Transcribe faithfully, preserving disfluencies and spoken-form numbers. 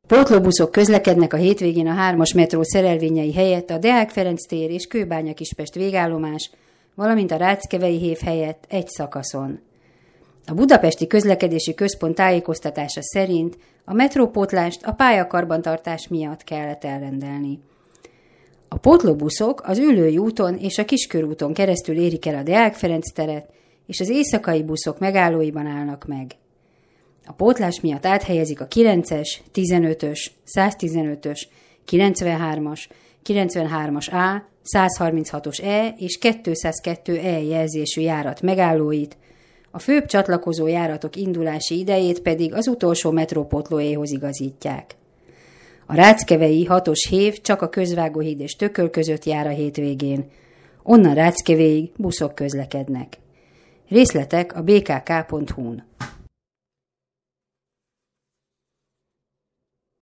Pótlóbuszok közlekednek a hétvégén a hármas metró szerelvényei helyett a Deák Ferenc tér és Kőbánya-Kispest végállomás, valamint a Ráckevei hév helyett egy szakaszon. A Budapesti Közlekedési Központ tájékoztatása szerint a metrópótlást a pályakarbantartás miatt kellett elrendelni. A pótlóbuszok az Üllői úton és a Kiskörúton keresztül érik el a Deák Ferenc teret, és az éjszakai buszok megállóiban állnak meg. A pótlás miatt áthelyezik a kilences, tizenötös, száztizenötös, kilencvenhármas, kilencvenhármas A, százharminchatos E és kétszázkettő E jelzésű járat megállóit, a főbb csatlakozó járatok indulási idejét pedig az utolsó metrópótlóéhoz igazítják. A Ráckevei hatos hév csak a Közvágóhíd és Tököl között jár a hétvégén. Onnan Ráckevéig buszok közlekednek. Részletek a bé ká ká pont hu-n.